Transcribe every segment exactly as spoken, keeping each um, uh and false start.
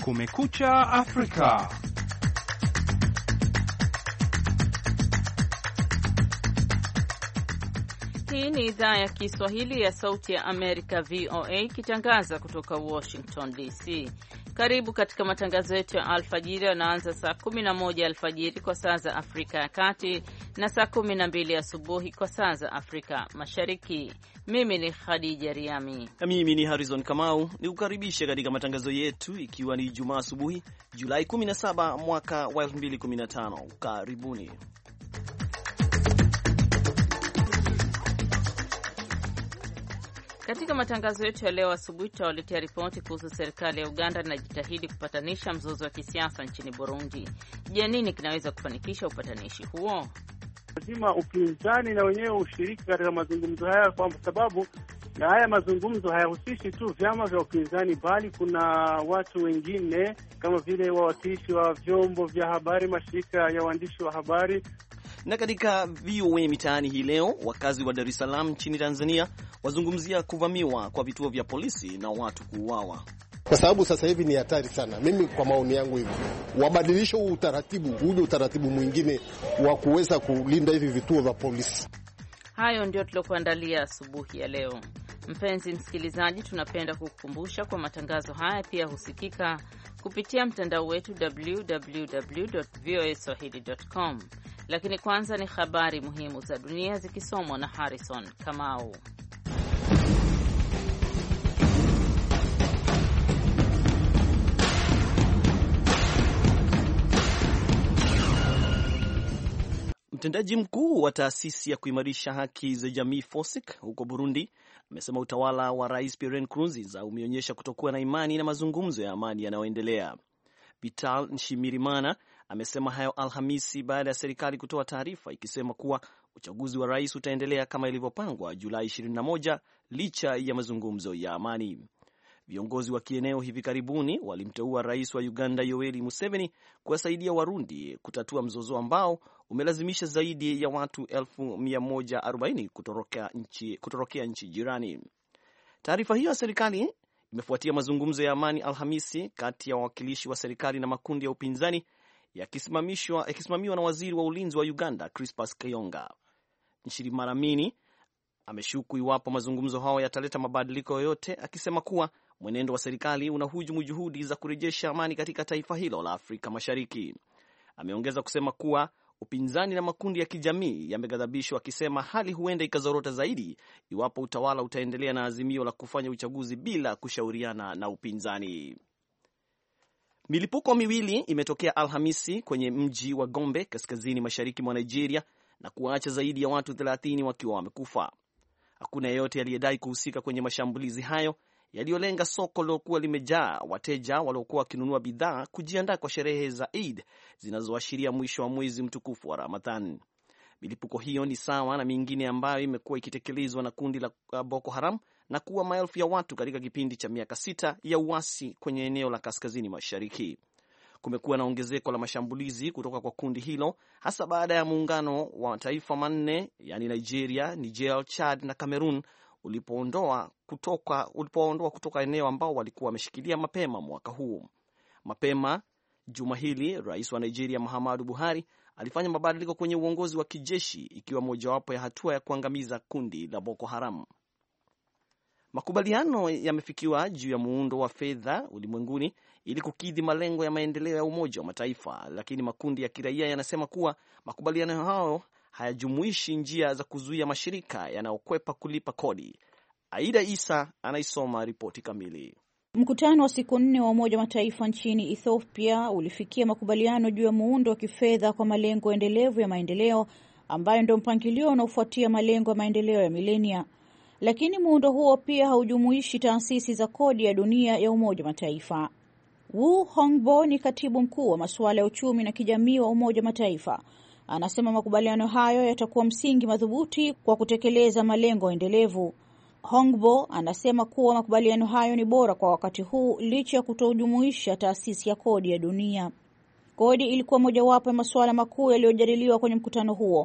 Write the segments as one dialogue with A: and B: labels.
A: Kumekucha Afrika.
B: Hii ni idhaa ya Kiswahili ya Sauti ya Amerika, V O A, ikitangaza kutoka Washington D C. Karibu katika matangazo yetu ya alfajiri yanaanza saa kumi na moja alfajiri kwa saa za Afrika ya Kati na saa kumi na mbili asubuhi kwa saa za Afrika Mashariki. Mimi ni Khadija Riami
C: na mimi ni Harrison Kamau, ni kukaribisha katika matangazo yetu ikiwa ni Jumaa asubuhi, Julai kumi na saba mwaka wa elfu mbili kumi na tano. Karibuni.
B: Katika matangazo yetu ya leo asubuhi tutawaletea ripoti kuhusu serikali ya Uganda inajitahidi kupatanisha mzozo wa kisiasa nchini Burundi. Je, nini kinaweza kufanikisha upatanishi huo?
D: Lazima upinzani na wenyewe ushiriki katika mazungumzo haya, kwa sababu na haya mazungumzo hayahusishi tu vyama vya upinzani, bali kuna watu wengine kama vile wawakilishi wa vyombo vya habari, mashirika ya waandishi wa habari.
C: Na katika V O A mitaani hii leo, wakazi wa Dar es Salaam nchini Tanzania wazungumzia kuvamiwa kwa vituo vya polisi na watu kuuawa.
E: Kwa sababu sasa hivi ni hatari sana. Mimi kwa maoni yangu hivi, wabadilishe huu utaratibu, uje utaratibu mwingine wa kuweza kulinda hivi vituo vya polisi.
B: Hayo ndio tuliokuandalia asubuhi ya leo. Mpenzi msikilizaji, tunapenda kukukumbusha kwa matangazo haya pia husikika kupitia mtandao wetu w w w dot v o a swahili dot com. Lakini kwanza ni habari muhimu za dunia zikisomwa na Harrison Kamau.
C: Mtendaji mkuu wa taasisi ya kuimarisha haki za jamii Fosik huko Burundi amesema utawala wa Rais Pierre Nkurunziza umeonyesha kutokuwa na imani na mazungumzo ya amani yanayoendelea. Vital Nshimirimana amesema hayo Alhamisi baada ya serikali kutoa taarifa ikisema kuwa uchaguzi wa rais utaendelea kama ilivyopangwa Julai ishirini na moja licha ya mazungumzo ya amani. Viongozi wa kieneo hivi karibuni walimteua rais wa Uganda Yoweri Museveni kuwasaidia Warundi kutatua mzozo ambao umelazimisha zaidi ya watu elfu mia moja arobaini kutorokea nchi, kutorokea nchi jirani. Taarifa hiyo ya serikali imefuatia mazungumzo ya amani Alhamisi kati ya wawakilishi wa serikali na makundi ya upinzani yakisimamishwa yakisimamiwa na waziri wa ulinzi wa Uganda Crispus Kayonga. Nshimirimana ameshuku iwapo mazungumzo hayo yataleta mabadiliko yoyote, akisema kuwa mwenendo wa serikali unahujumu juhudi za kurejesha amani katika taifa hilo la Afrika Mashariki. Ameongeza kusema kuwa upinzani na makundi ya kijamii yameghadhabishwa, akisema hali huenda ikazorota zaidi iwapo utawala utaendelea na azimio la kufanya uchaguzi bila kushauriana na upinzani. Milipuko miwili imetokea Alhamisi kwenye mji wa Gombe kaskazini mashariki mwa Nigeria na kuacha zaidi ya watu thelathini wakiwa wamekufa. Hakuna yeyote aliyedai kuhusika kwenye mashambulizi hayo yaliyolenga soko lilokuwa limejaa wateja waliokuwa wakinunua bidhaa kujiandaa kwa sherehe za Eid zinazoashiria mwisho wa mwezi mtukufu wa Ramadhan. Milipuko hiyo ni sawa na mingine ambayo imekuwa ikitekelezwa na kundi la Boko Haram na kuwa maelfu ya watu katika kipindi cha miaka sita ya uasi kwenye eneo la kaskazini mashariki. Kumekuwa na ongezeko la mashambulizi kutoka kwa kundi hilo, hasa baada ya muungano wa mataifa manne yani Nigeria, Niger, Chad na Cameroon ulipoondoa kutoka ulipoondoa kutoka eneo ambao walikuwa wameshikilia mapema mwaka huu. Mapema juma hili, Rais wa Nigeria Muhammadu Buhari alifanya mabadiliko kwenye uongozi wa kijeshi, ikiwa mojawapo ya hatua ya kuangamiza kundi la Boko Haram. Makubaliano yamefikiwa juu ya muundo wa fedha ulimwenguni ili kukidhi malengo ya maendeleo ya Umoja wa Mataifa, lakini makundi ya kiraia yanasema kuwa makubaliano hayo hayajumuishi njia za kuzuia mashirika yanayokwepa kulipa kodi. Aida Isa anaisoma ripoti kamili.
F: Mkutano wa siku nne wa Umoja wa Mataifa nchini Ethiopia ulifikia makubaliano juu ya muundo wa kifedha kwa malengo endelevu ya maendeleo, ambayo ndio mpangilio unaofuatia malengo ya maendeleo ya milenia. Lakini muundo huo pia haujumuishi taasisi za kodi ya dunia ya Umoja wa Mataifa. Wu Hongbo ni katibu mkuu wa masuala ya uchumi na kijamii wa Umoja wa Mataifa. Anasema makubaliano hayo yatakuwa msingi madhubuti kwa kutekeleza malengo endelevu. Hongbo anasema kuwa makubaliano hayo ni bora kwa wakati huu licha ya kutojumuisha taasisi ya kodi ya dunia. Kodi ilikuwa mojawapo ya masuala makuu yaliyojadiliwa kwenye mkutano huo.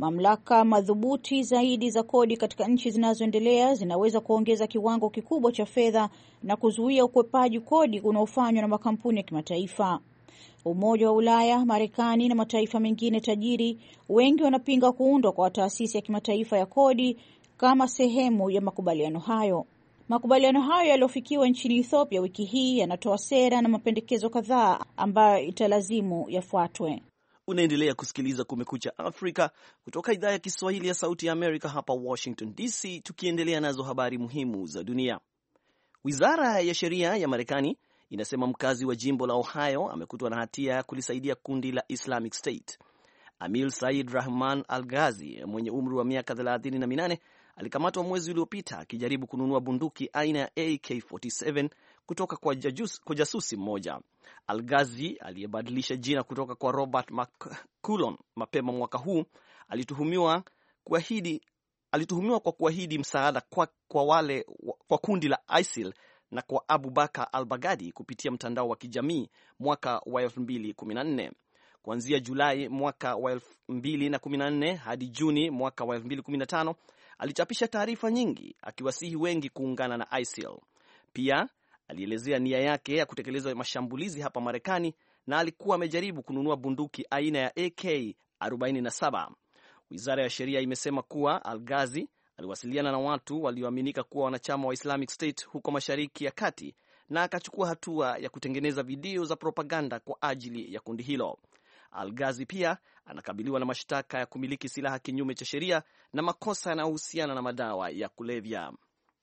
F: Mamlaka madhubuti zaidi za kodi katika nchi zinazoendelea zinaweza kuongeza kiwango kikubwa cha fedha na kuzuia ukwepaji kodi unaofanywa na makampuni ya kimataifa. Umoja wa Ulaya, Marekani na mataifa mengine tajiri wengi wanapinga kuundwa kwa taasisi ya kimataifa ya kodi kama sehemu ya makubaliano hayo. Makubaliano hayo yaliyofikiwa nchini Ethiopia wiki hii yanatoa sera na mapendekezo kadhaa ambayo italazimu yafuatwe.
C: Unaendelea kusikiliza Kumekucha Afrika kutoka idhaa ya Kiswahili ya Sauti ya Amerika hapa Washington D C, tukiendelea nazo habari muhimu za dunia. Wizara ya Sheria ya Marekani inasema mkazi wa jimbo la Ohio amekutwa na hatia ya kulisaidia kundi la Islamic State. Amil Said Rahman Al-Ghazi mwenye umri wa miaka thelathini na minane alikamatwa mwezi uliopita akijaribu kununua bunduki aina ya A K arobaini na saba kutoka kwa, jajus, kwa jasusi mmoja. Al-Ghazi aliyebadilisha jina kutoka kwa Robert McCullon mapema mwaka huu alituhumiwa kuahidi alituhumiwa kwa kuahidi msaada kwa, kwa wale kwa kundi la ISIL na kwa Abu Bakar al-Baghdadi kupitia mtandao wa kijamii mwaka wa elfu mbili kumi na nne. Kuanzia Julai mwaka wa elfu mbili kumi na nne hadi Juni mwaka wa elfu mbili kumi na tano alichapisha taarifa nyingi akiwasihi wengi kuungana na ISIL. Pia alielezea nia yake ya kutekeleza mashambulizi hapa Marekani na alikuwa amejaribu kununua bunduki aina ya A K arobaini na saba. Wizara ya Sheria imesema kuwa Al-Ghazi aliwasiliana na watu walioaminika kuwa wanachama wa Islamic State huko Mashariki ya Kati na akachukua hatua ya kutengeneza video za propaganda kwa ajili ya kundi hilo. Al-Ghazi pia anakabiliwa na mashtaka ya kumiliki silaha kinyume cha sheria na makosa yanayohusiana na madawa ya kulevya.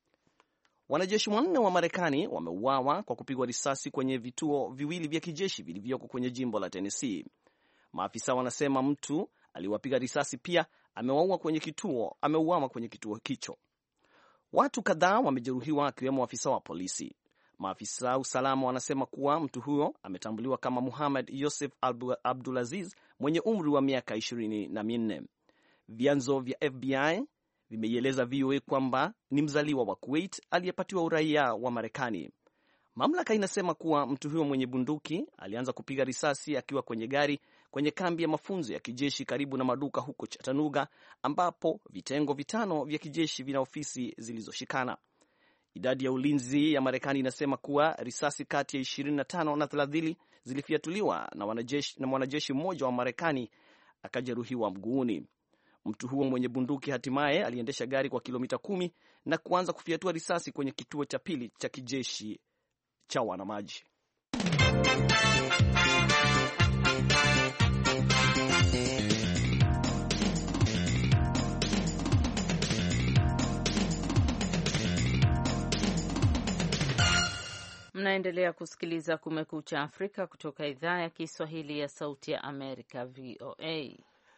C: Wanajeshi wanne wa Marekani wameuawa kwa kupigwa risasi kwenye vituo viwili vya kijeshi vilivyoko kwenye jimbo la Tennessee. Maafisa wanasema mtu aliwapiga risasi pia ameuawa kwenye kituo ameuawa kwenye kituo hicho. Watu kadhaa wamejeruhiwa akiwemo afisa wa polisi. Maafisa usalama wanasema kuwa mtu huyo ametambuliwa kama Muhammad Yosef Abdulaziz mwenye umri wa miaka ishirini na minne. Vyanzo vya F B I vimeieleza V O A kwamba ni mzaliwa wa Kuwait aliyepatiwa uraia wa Marekani. Mamlaka inasema kuwa mtu huyo mwenye bunduki alianza kupiga risasi akiwa kwenye gari kwenye kambi ya mafunzo ya kijeshi karibu na maduka huko Chattanooga, ambapo vitengo vitano vya kijeshi vina ofisi zilizoshikana. Idadi ya ulinzi ya Marekani inasema kuwa risasi kati ya ishirini na tano na thelathini zilifiatuliwa na wanajeshi na mwanajeshi mmoja wa Marekani akajeruhiwa mguuni. Mtu huo mwenye bunduki hatimaye aliendesha gari kwa kilomita kumi na kuanza kufiatua risasi kwenye kituo cha pili cha kijeshi cha wanamaji.
B: Mnaendelea kusikiliza Kumekucha Afrika kutoka idhaa ya Kiswahili ya Sauti ya Amerika, V O A.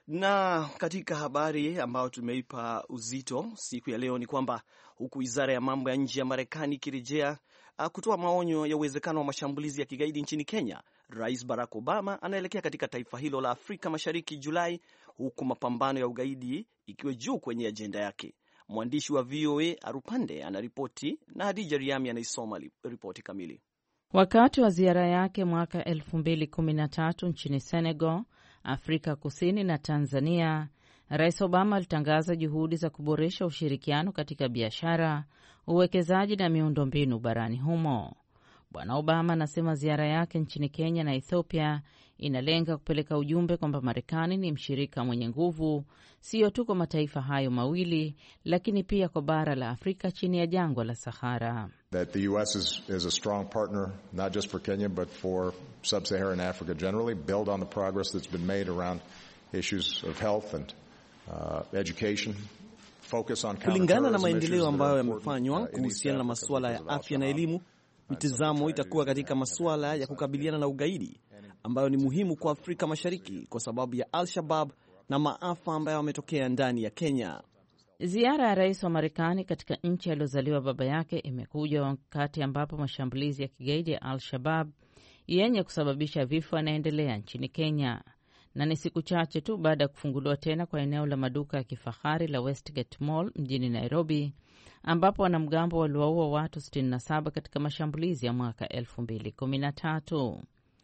C: Na katika habari ambayo tumeipa uzito siku ya leo ni kwamba huku wizara ya mambo ya nje ya Marekani ikirejea kutoa maonyo ya uwezekano wa mashambulizi ya kigaidi nchini Kenya, Rais Barack Obama anaelekea katika taifa hilo la Afrika Mashariki Julai, huku mapambano ya ugaidi ikiwa juu kwenye ajenda yake. Mwandishi wa V O A Arupande anaripoti na Hadija Riami anaisoma ripoti kamili.
B: Wakati wa ziara yake mwaka elfu mbili kumi na tatu nchini Senegal, Afrika Kusini na Tanzania, Rais Obama alitangaza juhudi za kuboresha ushirikiano katika biashara, uwekezaji na miundombinu barani humo. Bwana Obama anasema ziara yake nchini Kenya na Ethiopia inalenga kupeleka ujumbe kwamba Marekani ni mshirika mwenye nguvu, sio tu kwa mataifa hayo mawili, lakini pia kwa bara la Afrika chini ya jangwa la Sahara.
G: That the U S is, is a strong partner, not just for Kenya, but for sub-Saharan Africa generally, build on the progress that's been made around issues of health and uh, education.
C: Kulingana na maendeleo ambayo yamefanywa kuhusiana na masuala ya afya na elimu, mitazamo itakuwa katika masuala ya kukabiliana na ugaidi ambayo ni muhimu kwa Afrika Mashariki kwa sababu ya Al-Shabaab na maafa ambayo yametokea ndani ya Kenya.
B: Ziara ya rais wa Marekani katika nchi aliyozaliwa baba yake imekuja wakati ambapo mashambulizi ya kigaidi ya Al-Shabaab yenye kusababisha vifo yanaendelea nchini Kenya, na ni siku chache tu baada ya kufunguliwa tena kwa eneo la maduka ya kifahari la Westgate Mall mjini Nairobi, ambapo wanamgambo waliwaua watu sitini na saba katika mashambulizi ya mwaka elfu mbili kumi na tatu.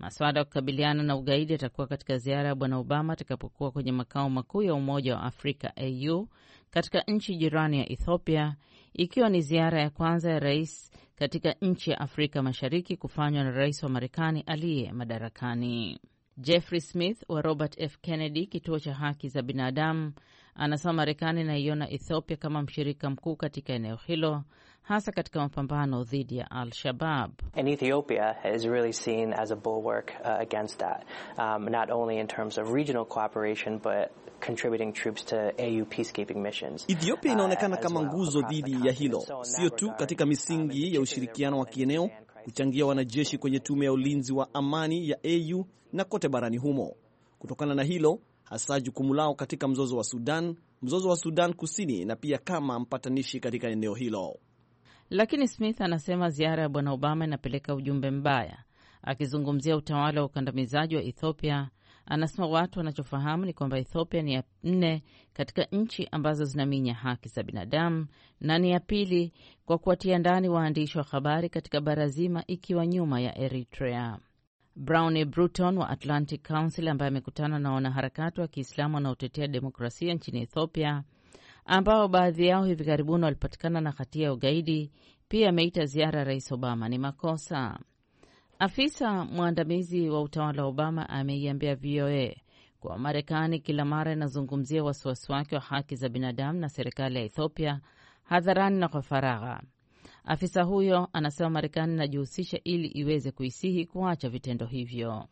B: Masuala ya kukabiliana na ugaidi yatakuwa katika ziara ya Bwana Obama atakapokuwa kwenye makao makuu ya Umoja wa Afrika A U katika nchi jirani ya Ethiopia, ikiwa ni ziara ya kwanza ya rais katika nchi ya Afrika Mashariki kufanywa na rais wa Marekani aliye madarakani. Jeffrey Smith wa Robert F. Kennedy, kituo cha haki za binadamu, anasema Marekani inaiona Ethiopia kama mshirika mkuu katika eneo hilo, hasa katika mapambano dhidi ya Al-Shabaab.
H: And Ethiopia is really seen as a bulwark uh, against that, um, not only in terms of regional cooperation but contributing troops to A U peacekeeping missions.
C: Ethiopia inaonekana kama nguzo dhidi ya hilo, sio tu katika misingi ya ushirikiano wa kieneo, kuchangia wanajeshi kwenye tume ya ulinzi wa amani ya A U na kote barani humo. Kutokana na hilo, hasa jukumu lao katika mzozo wa Sudan, mzozo wa Sudan Kusini, na pia kama mpatanishi katika eneo hilo.
B: Lakini Smith anasema ziara ya Bwana Obama inapeleka ujumbe mbaya. Akizungumzia utawala wa ukandamizaji wa Ethiopia, anasema watu wanachofahamu ni kwamba Ethiopia ni ya nne katika nchi ambazo zinaminya haki za binadamu na ni ya pili kwa kuwatia ndani waandishi wa habari katika bara zima, ikiwa nyuma ya Eritrea. Brownie Bruton wa Atlantic Council, ambaye amekutana na wanaharakati wa Kiislamu wanaotetea demokrasia nchini Ethiopia, ambao baadhi yao hivi karibuni walipatikana na hatia ya ugaidi, pia ameita ziara ya Rais Obama ni makosa. Afisa mwandamizi wa utawala wa Obama ameiambia V O A kwa Marekani kila mara inazungumzia wasiwasi wake wa haki za binadamu na serikali ya Ethiopia hadharani na kwa faragha. Afisa huyo anasema Marekani inajihusisha ili iweze kuisihi kuacha vitendo hivyo.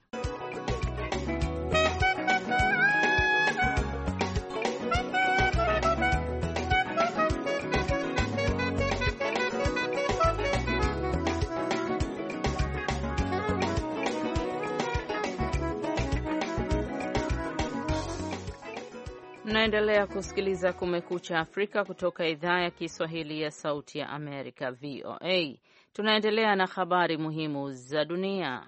B: Mnaendelea kusikiliza Kumekucha Afrika kutoka idhaa ya Kiswahili ya Sauti ya Amerika, V O A. Tunaendelea na habari muhimu za dunia.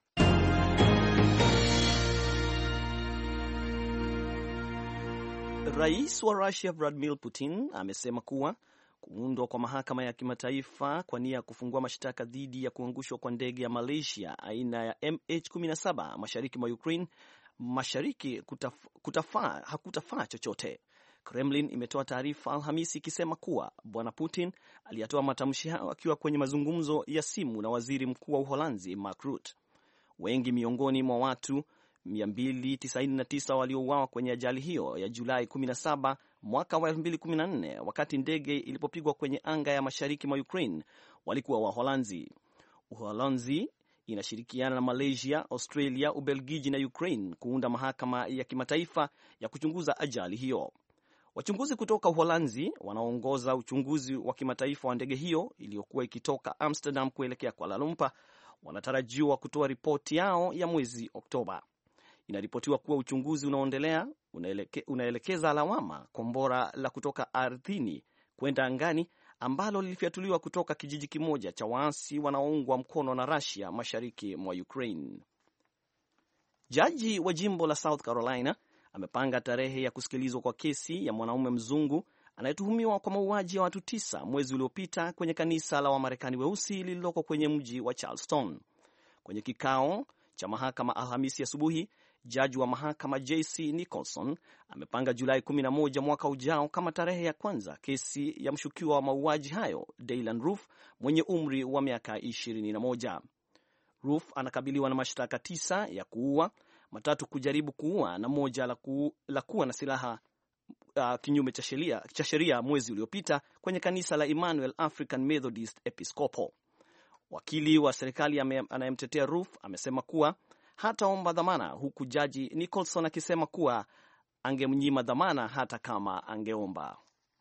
C: Rais wa Russia Vladimir Putin amesema kuwa kuundwa kwa mahakama ya kimataifa kwa nia ya kufungua mashtaka dhidi ya kuangushwa kwa ndege ya Malaysia aina ya M H kumi na saba mashariki mwa Ukraine mashariki kutaf, kutafaa, hakutafaa chochote. Kremlin imetoa taarifa Alhamisi ikisema kuwa Bwana Putin aliyatoa matamshi hayo akiwa kwenye mazungumzo ya simu na waziri mkuu wa Uholanzi Mark Rutte. Wengi miongoni mwa watu mia mbili tisini na tisa waliouawa kwenye ajali hiyo ya Julai kumi na saba mwaka wa elfu mbili kumi na nne wakati ndege ilipopigwa kwenye anga ya mashariki mwa Ukraine walikuwa Waholanzi. Uholanzi inashirikiana na Malaysia, Australia, Ubelgiji na Ukraine kuunda mahakama ya kimataifa ya kuchunguza ajali hiyo. Wachunguzi kutoka Uholanzi wanaoongoza uchunguzi wa kimataifa wa ndege hiyo iliyokuwa ikitoka Amsterdam kuelekea Kuala Lumpur wanatarajiwa kutoa ripoti yao ya mwezi Oktoba. Inaripotiwa kuwa uchunguzi unaoendelea unaeleke, unaelekeza lawama kombora la kutoka ardhini kwenda angani ambalo lilifyatuliwa kutoka kijiji kimoja cha waasi wanaoungwa mkono na Russia mashariki mwa Ukraine. Jaji wa jimbo la South Carolina amepanga tarehe ya kusikilizwa kwa kesi ya mwanaume mzungu anayetuhumiwa kwa mauaji ya watu tisa mwezi uliopita kwenye kanisa la Wamarekani weusi lililoko kwenye mji wa Charleston. Kwenye kikao cha mahakama Alhamisi asubuhi, jaji wa mahakama J C Nicholson amepanga Julai kumi na moja mwaka ujao kama tarehe ya kwanza kesi ya mshukiwa wa mauaji hayo Dylan Roof mwenye umri wa miaka ishirini na moja. Roof anakabiliwa na mashtaka tisa ya kuua, matatu kujaribu kuua na moja la, ku, la kuwa na silaha uh, kinyume cha sheria mwezi uliopita kwenye kanisa la Emmanuel African Methodist Episcopal. Wakili wa serikali anayemtetea Roof amesema kuwa hataomba dhamana, huku jaji Nicholson akisema kuwa angemnyima dhamana hata kama angeomba.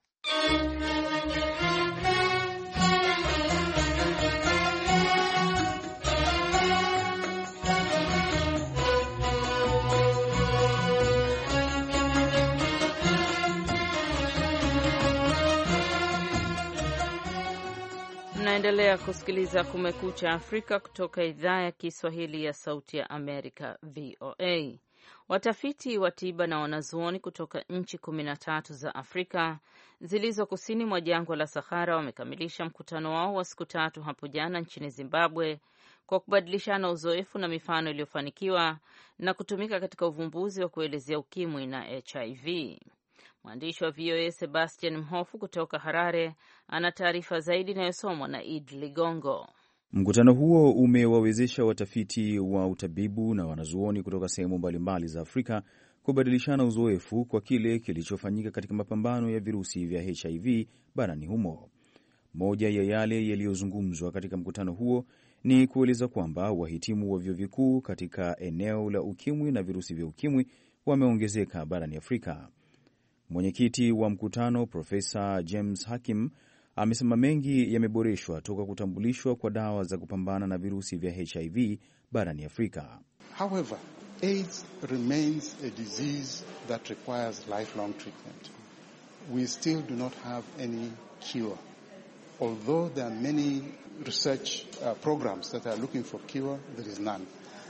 B: Mnaendelea kusikiliza Kumekucha Afrika kutoka idhaa ya Kiswahili ya Sauti ya Amerika, V O A. Watafiti wa tiba na wanazuoni kutoka nchi kumi na tatu za Afrika zilizo kusini mwa jangwa la Sahara wamekamilisha mkutano wao wa siku tatu hapo jana nchini Zimbabwe kwa kubadilishana uzoefu na mifano iliyofanikiwa na kutumika katika uvumbuzi wa kuelezea ukimwi na H I V. Mwandishi wa V O A Sebastian Mhofu kutoka Harare ana taarifa zaidi inayosomwa na Id Ligongo.
I: Mkutano huo umewawezesha watafiti wa utabibu na wanazuoni kutoka sehemu mbalimbali za Afrika kubadilishana uzoefu kwa kile kilichofanyika katika mapambano ya virusi vya H I V barani humo. Moja ya yale yaliyozungumzwa katika mkutano huo ni kueleza kwamba wahitimu wa vyuo vikuu katika eneo la ukimwi na virusi vya ukimwi wameongezeka barani Afrika. Mwenyekiti wa mkutano Profesa James Hakim amesema mengi yameboreshwa toka kutambulishwa kwa dawa za kupambana na virusi vya H I V barani Afrika.
J: However, AIDS remains a disease that requires lifelong treatment. We still do not have any cure. Although there are many research uh, programs that are looking for cure, there is none.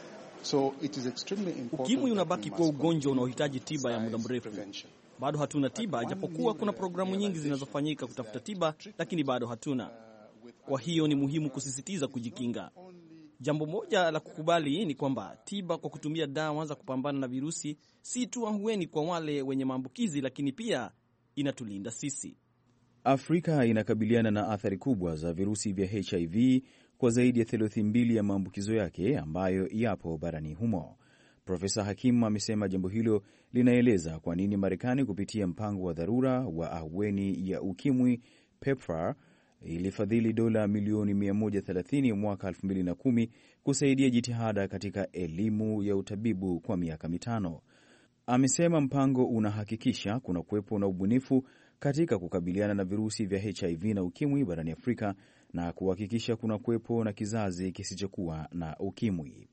J: So it is extremely important.
C: Ukimwi unabaki kuwa ugonjwa unaohitaji tiba ya muda mrefu. Bado hatuna tiba, japokuwa kuna programu nyingi zinazofanyika kutafuta tiba, lakini bado hatuna. Kwa hiyo ni muhimu kusisitiza kujikinga. Jambo moja la kukubali ni kwamba tiba kwa kutumia dawa za kupambana na virusi si tu ahueni kwa wale wenye maambukizi, lakini pia inatulinda sisi.
I: Afrika inakabiliana na athari kubwa za virusi vya H I V kwa zaidi ya theluthi mbili ya maambukizo yake ambayo yapo barani humo. Profesa Hakim amesema jambo hilo linaeleza kwa nini Marekani kupitia mpango wa dharura wa ahueni ya ukimwi PEPFAR ilifadhili dola milioni mia moja thelathini mwaka elfu mbili na kumi kusaidia jitihada katika elimu ya utabibu kwa miaka mitano. Amesema mpango unahakikisha kuna kuwepo na ubunifu katika kukabiliana na virusi vya H I V na ukimwi barani Afrika na kuhakikisha kuna kuwepo na kizazi kisichokuwa na ukimwi.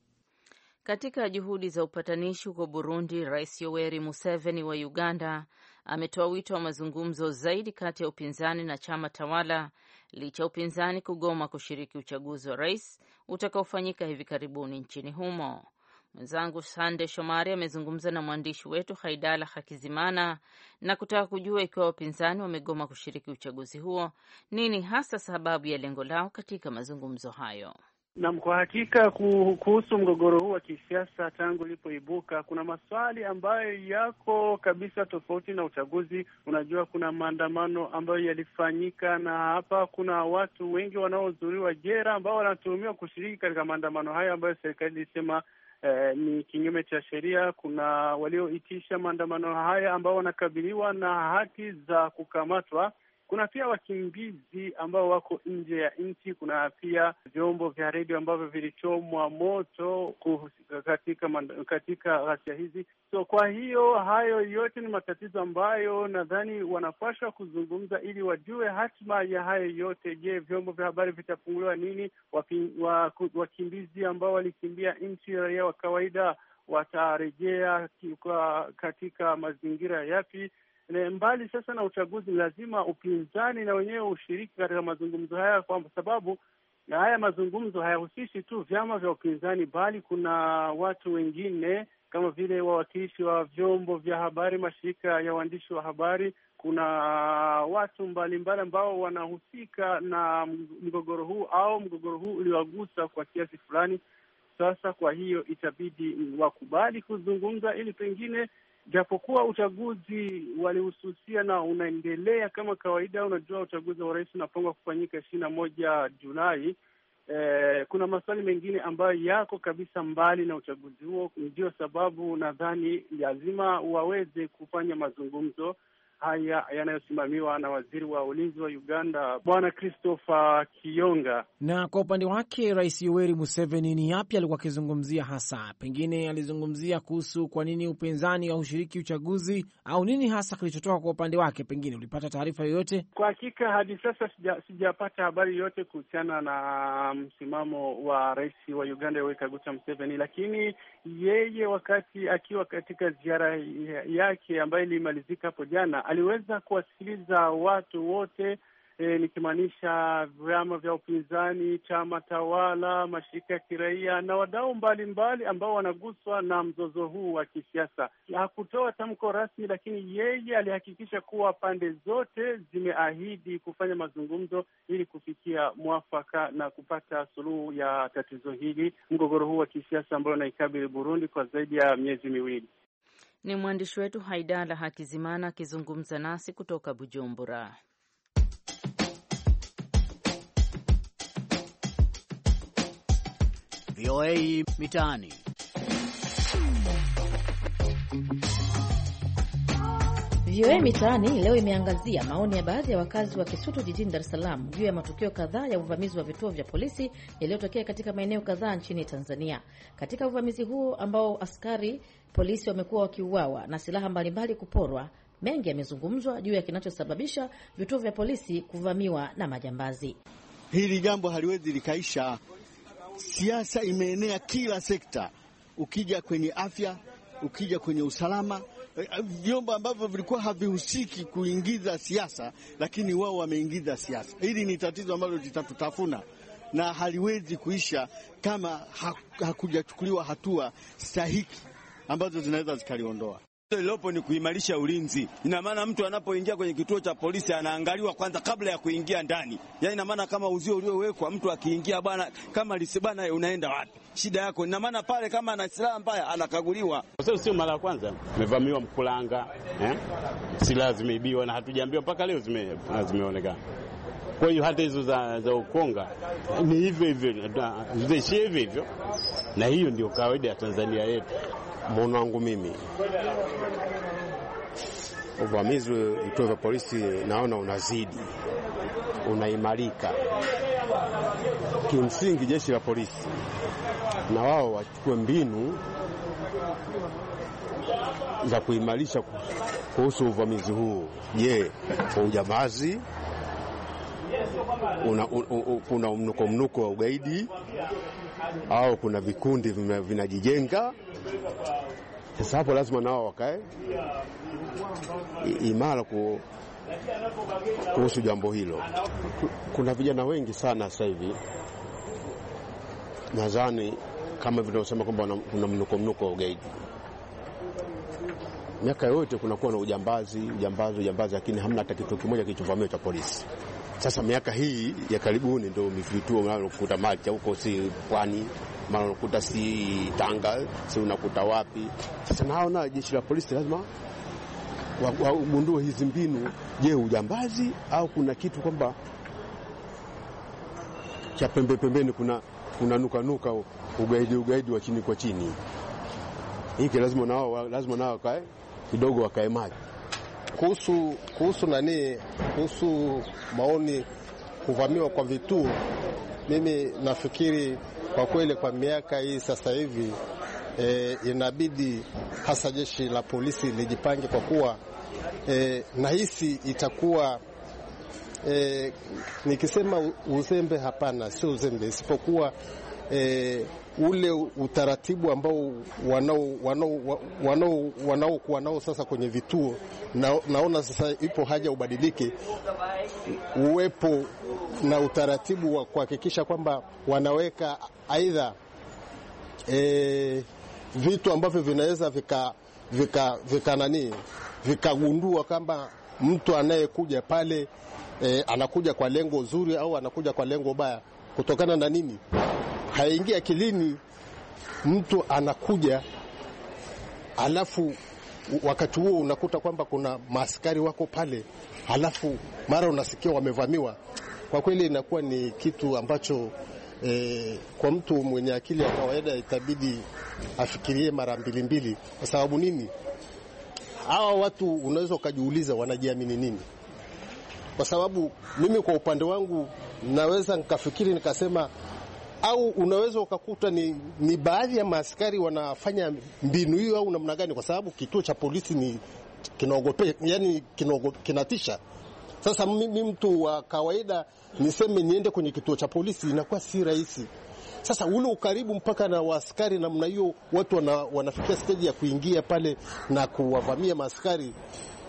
B: Katika juhudi za upatanishi huko Burundi, Rais Yoweri Museveni wa Uganda ametoa wito wa mazungumzo zaidi kati ya upinzani na chama tawala licha upinzani kugoma kushiriki uchaguzi wa rais utakaofanyika hivi karibuni nchini humo. Mwenzangu Sande Shomari amezungumza na mwandishi wetu Haidala Hakizimana na kutaka kujua ikiwa wapinzani wamegoma kushiriki uchaguzi huo, nini hasa sababu ya lengo lao katika mazungumzo hayo.
D: Naam, kwa hakika kuhusu mgogoro huu wa kisiasa tangu ulipoibuka, kuna maswali ambayo yako kabisa tofauti na uchaguzi. Unajua, kuna maandamano ambayo yalifanyika na hapa kuna watu wengi wanaohudhuriwa jela ambao wanatuhumiwa kushiriki katika maandamano hayo ambayo serikali ilisema eh, ni kinyume cha sheria. Kuna walioitisha maandamano haya ambao wanakabiliwa na hati za kukamatwa. Kuna pia wakimbizi ambao wako nje ya nchi. Kuna pia vyombo vya redio ambavyo vilichomwa moto katika katika ghasia hizi. So kwa hiyo hayo yote ni matatizo ambayo nadhani wanapaswa kuzungumza ili wajue hatima ya hayo yote. Je, vyombo vya habari vitafunguliwa nini? Wakimbizi ambao walikimbia nchi, raia wa kawaida watarejea katika mazingira yapi? Mbali sasa na uchaguzi, lazima upinzani na wenyewe ushiriki katika mazungumzo haya, kwa sababu na haya mazungumzo hayahusishi tu vyama vya upinzani, bali kuna watu wengine kama vile wawakilishi wa vyombo vya habari, mashirika ya waandishi wa habari. Kuna watu mbalimbali ambao wanahusika na mgogoro huu au mgogoro huu uliwagusa kwa kiasi fulani. Sasa kwa hiyo itabidi wakubali kuzungumza ili pengine, japokuwa uchaguzi walihususia na unaendelea kama kawaida. Unajua, uchaguzi wa rais unapangwa kufanyika ishirini na moja Julai. Eh, kuna maswali mengine ambayo yako kabisa mbali na uchaguzi huo. Ndio sababu nadhani lazima waweze kufanya mazungumzo haya yanayosimamiwa na waziri wa ulinzi wa Uganda, Bwana Christopher Kiyonga.
K: Na kwa upande wake Rais Yoweri Museveni, ni yapi alikuwa akizungumzia hasa? Pengine alizungumzia kuhusu kwa nini upinzani haushiriki uchaguzi, au nini hasa kilichotoka kwa upande wake? Pengine ulipata taarifa yoyote?
D: Kwa hakika hadi sasa sija, sijapata habari yoyote kuhusiana na msimamo wa rais wa Uganda Yoweri Kaguta Museveni, lakini yeye wakati akiwa katika ziara yake ambayo ilimalizika hapo jana, aliweza kuwasikiliza watu wote e, nikimaanisha vyama vya upinzani, chama tawala, mashirika ya kiraia na wadau mbalimbali ambao wanaguswa na mzozo huu wa kisiasa. Hakutoa tamko rasmi, lakini yeye alihakikisha kuwa pande zote zimeahidi kufanya mazungumzo ili kufikia mwafaka na kupata suluhu ya tatizo hili, mgogoro huu wa kisiasa ambao unaikabili Burundi kwa zaidi ya miezi miwili.
B: Ni mwandishi wetu Haidala Hakizimana akizungumza nasi kutoka Bujumbura.
L: V O A Mitaani.
M: V O A Mitaani leo imeangazia maoni ya baadhi ya wakazi wa Kisutu jijini Dar es Salaam juu ya matukio kadhaa ya uvamizi wa vituo vya polisi yaliyotokea katika maeneo kadhaa nchini Tanzania. Katika uvamizi huo ambao askari polisi wamekuwa wakiuawa na silaha mbalimbali kuporwa, mengi yamezungumzwa juu ya kinachosababisha vituo vya polisi kuvamiwa na majambazi.
L: Hili jambo haliwezi likaisha. Siasa imeenea kila sekta. Ukija kwenye afya, ukija kwenye usalama, vyombo ambavyo vilikuwa havihusiki kuingiza siasa, lakini wao wameingiza siasa. Hili ni tatizo ambalo litatutafuna na haliwezi kuisha kama hakujachukuliwa hatua stahiki ambazo zinaweza zikaliondoa.
N: Lilopo ni kuimarisha ulinzi. Ina maana mtu anapoingia kwenye kituo cha polisi anaangaliwa kwanza kabla ya kuingia ndani. Yaani ina maana kama uzio uliowekwa, mtu akiingia bwana kama lisibana unaenda wapi? Shida yako. Ina maana pale kama ana silaha mbaya anakaguliwa.
O: Kwa sababu sio mara ya kwanza tumevamiwa Mkulanga, eh? Silaha zimeibiwa na hatujaambiwa mpaka leo zime zimeonekana. Kwa hiyo hata hizo za za Ukonga ni hivyo hivyo, zishie hivyo hivyo. Na hiyo ndio kawaida ya Tanzania yetu.
P: Mwana wangu mimi, uvamizi wa vituo vya polisi naona unazidi, unaimarika. Kimsingi jeshi la polisi na wao wachukue mbinu za kuimarisha kuhusu uvamizi huu. Je, ujambazi una, una, kuna mnuko mnuko wa ugaidi au kuna vikundi vinajijenga? Sasa hapo lazima nao wakae imara kuhusu jambo hilo. Kuna vijana wengi sana sasa hivi, nadhani kama vile tunasema kwamba kuna mnuko mnuko wa ugaidi. Miaka yote kunakuwa na ujambazi, ujambazi, ujambazi, lakini hamna hata kitu kimoja kilichovamiwa cha polisi. Sasa miaka hii ya karibuni ndio vituo unakuta Malta huko, si Pwani, mara unakuta si Tanga, si unakuta wapi. Sasa nao na jeshi la polisi lazima wagundue hizi mbinu. Je, ujambazi au kuna kitu kwamba cha pembe pembeni, kuna kuna nuka nuka ugaidi ugaidi wa chini kwa chini. Hiki lazima nao lazima nao kae kidogo, wakae maji.
E: Kuhusu kuhusu nani kuhusu maoni kuvamiwa kwa vituo, mimi nafikiri kwa kweli kwa miaka hii sasa hivi e, inabidi hasa jeshi la polisi lijipange, kwa kuwa e, nahisi itakuwa e, nikisema uzembe, hapana, sio uzembe, isipokuwa e, ule utaratibu ambao wanao wanao wanao wanao wanao sasa kwenye vituo na, naona sasa ipo haja ubadilike, uwepo na utaratibu wa kuhakikisha kwamba wanaweka aidha e, vitu ambavyo vinaweza vika vika vika nani vikagundua kwamba mtu anayekuja pale e, anakuja kwa lengo zuri au anakuja kwa lengo baya. Kutokana na nini? Haingia akilini mtu anakuja alafu wakati huo unakuta kwamba kuna maaskari wako pale, alafu mara unasikia wamevamiwa. Kwa kweli inakuwa ni kitu ambacho e, kwa mtu mwenye akili ya kawaida itabidi afikirie mara mbili mbili. Kwa sababu nini? Hawa watu unaweza ukajiuliza wanajiamini nini? Kwa sababu mimi kwa upande wangu naweza nikafikiri nikasema, au unaweza ukakuta ni, ni baadhi ya maaskari wanafanya mbinu hiyo au namna gani, kwa sababu kituo cha polisi ni kinaogopea, yani kinatisha. Sasa mimi mtu wa kawaida niseme niende kwenye kituo cha polisi inakuwa si rahisi. Sasa ule ukaribu mpaka na waaskari namna hiyo, watu wana, wanafikia stage ya kuingia pale na kuwavamia maaskari,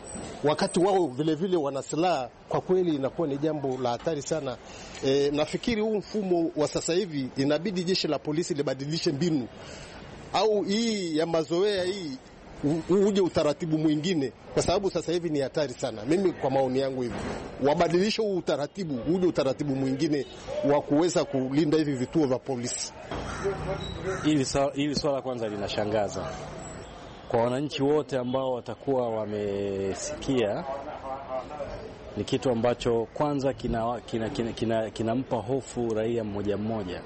E: wakati wao vile vile wana silaha, kwa kweli inakuwa ni jambo la hatari sana. E, nafikiri huu mfumo wa sasa hivi inabidi jeshi la polisi libadilishe mbinu, au hii ya mazoea hii uje utaratibu mwingine, kwa sababu sasa hivi ni hatari sana. Mimi kwa maoni yangu hivi, wabadilishe huu utaratibu, uje utaratibu mwingine wa kuweza kulinda hivi vituo vya polisi.
Q: Hili hili swala kwanza linashangaza kwa wananchi wote ambao watakuwa wamesikia. Ni kitu ambacho kwanza kinampa kina, kina, kina, kina hofu raia mmoja mmoja,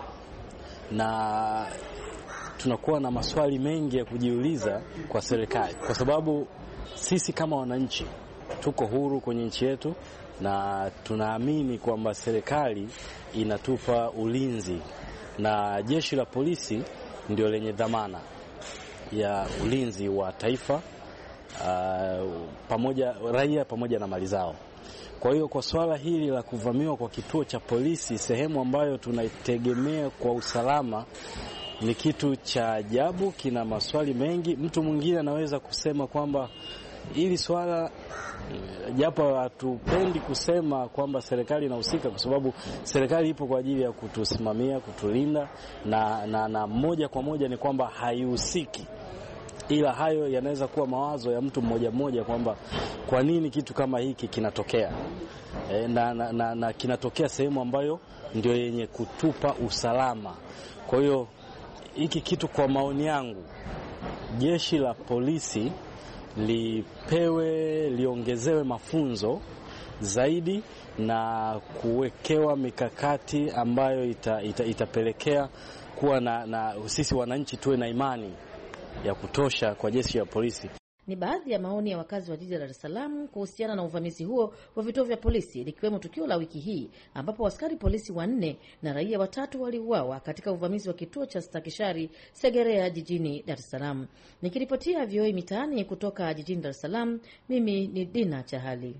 Q: na tunakuwa na maswali mengi ya kujiuliza kwa serikali, kwa sababu sisi kama wananchi tuko huru kwenye nchi yetu na tunaamini kwamba serikali inatupa ulinzi, na jeshi la polisi ndio lenye dhamana ya ulinzi wa taifa, uh, pamoja raia pamoja na mali zao. Kwa hiyo kwa swala hili la kuvamiwa kwa kituo cha polisi, sehemu ambayo tunaitegemea kwa usalama, ni kitu cha ajabu, kina maswali mengi. Mtu mwingine anaweza kusema kwamba hili swala, japo hatupendi kusema kwamba serikali inahusika, kwa sababu serikali ipo kwa ajili ya kutusimamia, kutulinda, na, na, na moja kwa moja ni kwamba haihusiki, ila hayo yanaweza kuwa mawazo ya mtu mmoja mmoja kwamba kwa nini kitu kama hiki kinatokea, e, na, na, na, na kinatokea sehemu ambayo ndio yenye kutupa usalama. Kwa hiyo hiki kitu, kwa maoni yangu, jeshi la polisi lipewe, liongezewe mafunzo zaidi na kuwekewa mikakati ambayo ita, ita, itapelekea kuwa na, na sisi wananchi tuwe na imani ya kutosha kwa jeshi la polisi.
M: Ni baadhi ya maoni ya wakazi wa jiji la Dar es Salaam kuhusiana na uvamizi huo wa vituo vya polisi, likiwemo tukio la wiki hii ambapo askari polisi wanne na raia watatu waliuawa katika uvamizi wa kituo cha Stakishari Segerea jijini Dar es Salaam. Nikiripotia V O A mitaani kutoka jijini Dar es Salaam, mimi ni Dina Chahali.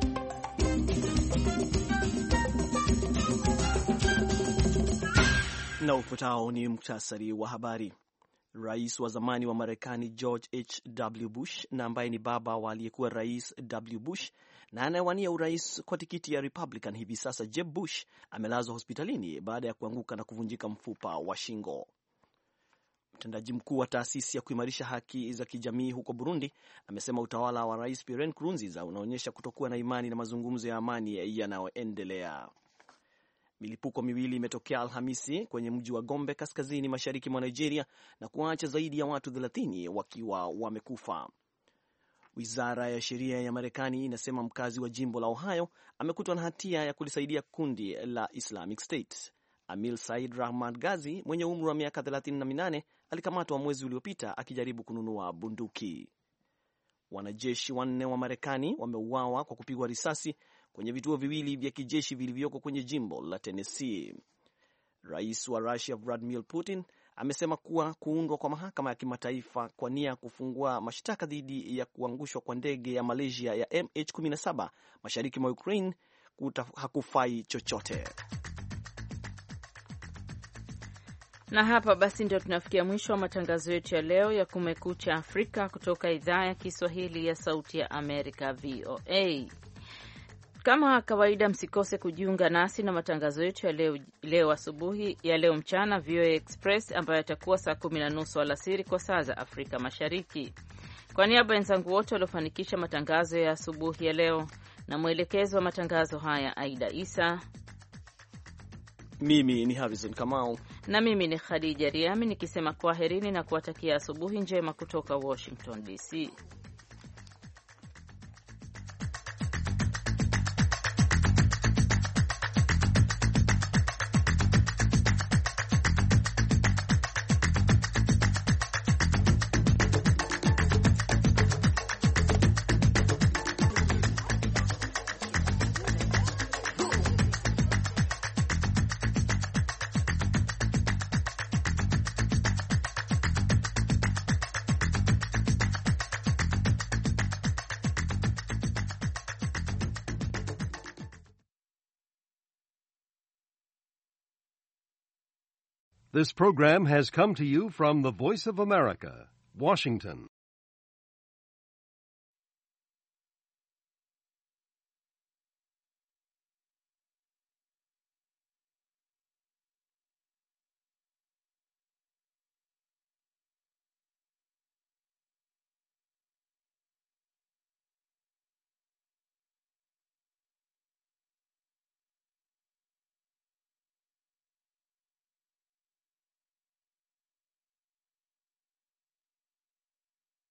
C: Na ufuatao ni muktasari wa habari. Rais wa zamani wa Marekani George H W Bush, na ambaye ni baba wa aliyekuwa Rais W Bush na anayewania urais kwa tikiti ya Republican hivi sasa, Jeb Bush, amelazwa hospitalini baada ya kuanguka na kuvunjika mfupa wa shingo. Mtendaji mkuu wa taasisi ya kuimarisha haki za kijamii huko Burundi amesema utawala wa Rais Pierre Nkurunziza unaonyesha kutokuwa na imani na mazungumzo ya amani yanayoendelea. Milipuko miwili imetokea Alhamisi kwenye mji wa Gombe kaskazini mashariki mwa Nigeria na kuacha zaidi ya watu thelathini wakiwa wamekufa. Wizara ya sheria ya Marekani inasema mkazi wa jimbo la Ohio amekutwa na hatia ya kulisaidia kundi la Islamic State. Amil Said Rahman Ghazi mwenye umri wa miaka thelathini na minane alikamatwa mwezi uliopita akijaribu kununua bunduki. Wanajeshi wanne wa Marekani wameuawa kwa kupigwa risasi kwenye vituo viwili vya kijeshi vilivyoko kwenye jimbo la Tennessee. Rais wa Russia Vladimir Putin amesema kuwa kuundwa kwa mahakama ya kimataifa kwa nia kufungua mashtaka dhidi ya kuangushwa kwa ndege ya Malaysia ya M H kumi na saba mashariki mwa Ukraine hakufai chochote.
B: Na hapa basi ndio tunafikia mwisho wa matangazo yetu ya leo ya Kumekucha Afrika kutoka idhaa ya Kiswahili ya Sauti ya Amerika, V O A. Kama kawaida, msikose kujiunga nasi na matangazo yetu ya leo, leo asubuhi, ya leo mchana, V O A Express, ambayo yatakuwa saa kumi na nusu alasiri kwa saa za Afrika Mashariki. Kwa niaba ya wenzangu wote waliofanikisha matangazo ya asubuhi ya leo na mwelekezo wa matangazo haya Aida Isa,
C: mimi ni Harrison Kamau
B: na mimi ni Khadija Riami, nikisema kwaherini na kuwatakia asubuhi njema kutoka Washington D C.
R: This program has come to you from the Voice of America, Washington.